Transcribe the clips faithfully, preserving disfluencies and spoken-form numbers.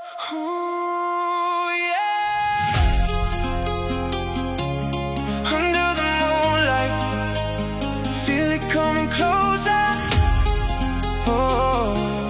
Ooh, yeah. Under the moonlight, feel it coming closer. Oh,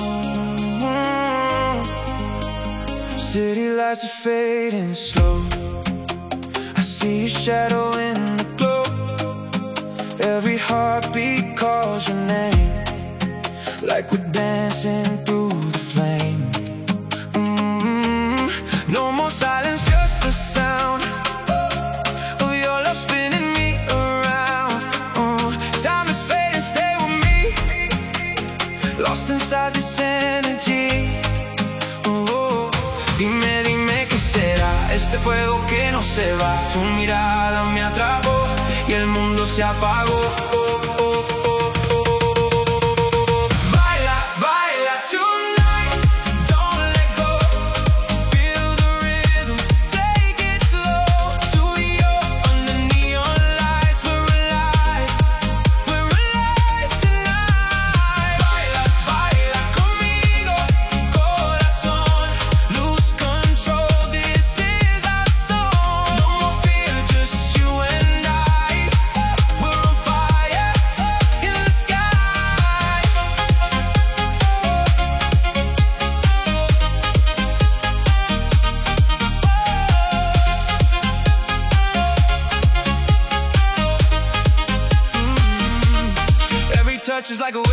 city lights are fading slow. I see your shadow in the glow. Every heartbeat calls your name, like we're dancing through the flame. Mm-hmm. No more silence, just the sound of your love spinning me around. Mm. Time is fading, stay with me, lost inside this energy. Oh, dime, dime qué será este fuego que no se va. Tu mirada me atrapó y el mundo se apagó. Oh, oh. Touch is like a